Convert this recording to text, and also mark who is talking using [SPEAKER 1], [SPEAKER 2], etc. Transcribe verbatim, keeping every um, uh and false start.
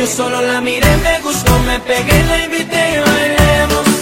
[SPEAKER 1] Yo solo la miré, me gustó, me pegué, la invité y bailemos.